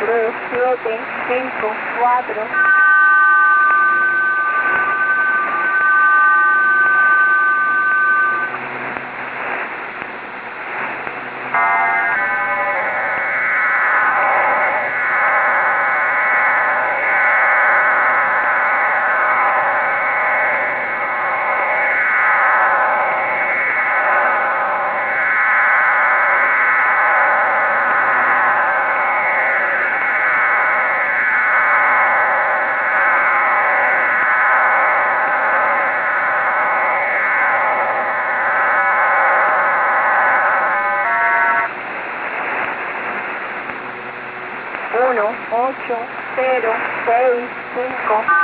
3, 7, 5, 4. Uno, 8, 0, 6, 5.